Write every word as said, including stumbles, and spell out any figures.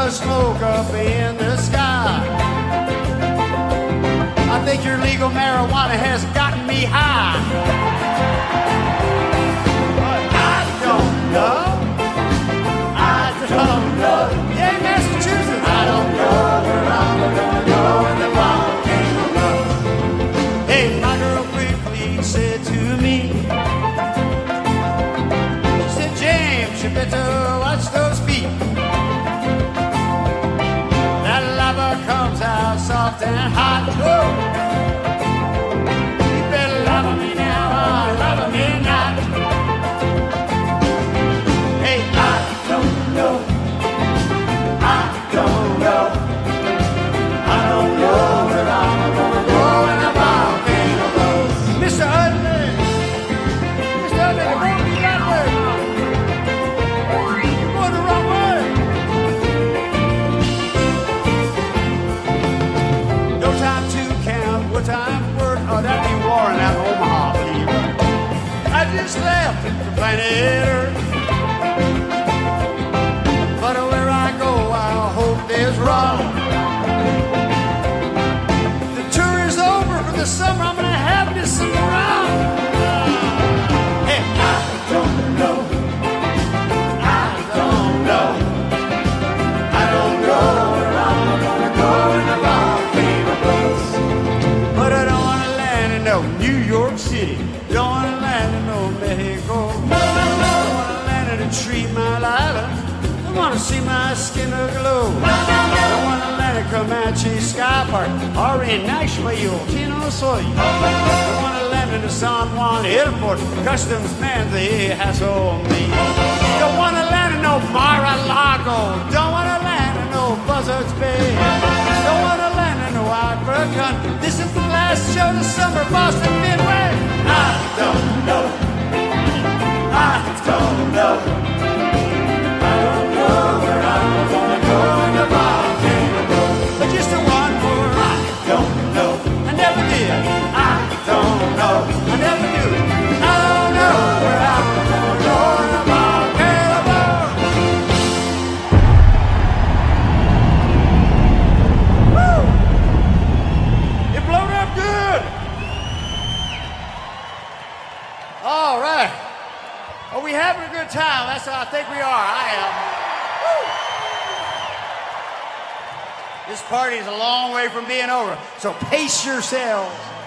of smoke up in the sky. I think your legal marijuana has gotten me high. But I don't know. I don't know. Yeah, Massachusetts. I don't know where I'm gonna go in the volcano road. Hey, my girl quickly said to me, she said, James, you better watch those feet. That lava comes out soft and hot. Whoa. You better love me now or love me not. Hey, I don't know. I don't know. I don't know where I'm gonna go in the volcano road. Mister Utley, Mister Utley, the road you got there. You're going the wrong way. No time to count what time work. Oh, that'd be Warren out of Omaha, believe it. I just left the planet Earth. But where I go, I hope there's wrong. The tour is over for the summer. I'm gonna have me some around. Hey, I don't know. I don't know. I don't know where I'm gonna go in the volcano roads. But I don't wanna land in no New York City. Don't wanna land in no Mexico. Don't wanna land in a Tree Mile Island. I wanna see my skin aglow. I wanna land at Comanche Sky Park or in Nashville, Tennessee. I wanna land in the San Juan Airport. Customs man, they hassle me. Don't wanna land in no Mar-a-Lago. Don't wanna land in no Buzzards Bay. Don't wanna land in no African. This is the last show of the summer, Boston Midway. I don't know. I don't know. I don't know where I'm gonna go in the volcano road. But just a one more, I don't know. I never did. I don't know. I never do. I don't know where I'm gonna go in the volcano road. Woo! It blowed up good. All right. Are we having a good time? That's what I think we are. I am. Woo! This party is a long way from being over, so pace yourselves.